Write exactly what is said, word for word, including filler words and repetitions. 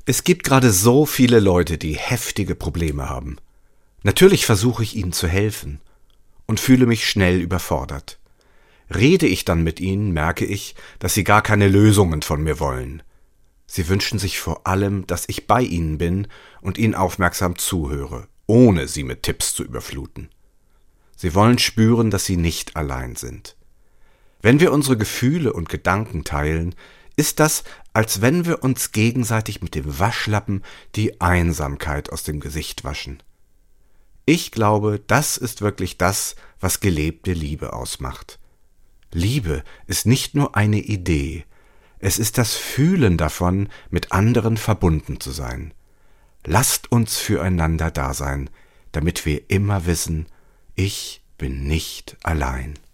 Es gibt gerade so viele Leute, die heftige Probleme haben. Natürlich versuche ich ihnen zu helfen und fühle mich schnell überfordert. Rede ich dann mit ihnen, merke ich, dass sie gar keine Lösungen von mir wollen. Sie wünschen sich vor allem, dass ich bei ihnen bin und ihnen aufmerksam zuhöre, ohne sie mit Tipps zu überfluten. Sie wollen spüren, dass sie nicht allein sind. Wenn wir unsere Gefühle und Gedanken teilen, ist das, als wenn wir uns gegenseitig mit dem Waschlappen die Einsamkeit aus dem Gesicht waschen. Ich glaube, das ist wirklich das, was gelebte Liebe ausmacht. Liebe ist nicht nur eine Idee, es ist das Fühlen davon, mit anderen verbunden zu sein. Lasst uns füreinander da sein, damit wir immer wissen, ich bin nicht allein.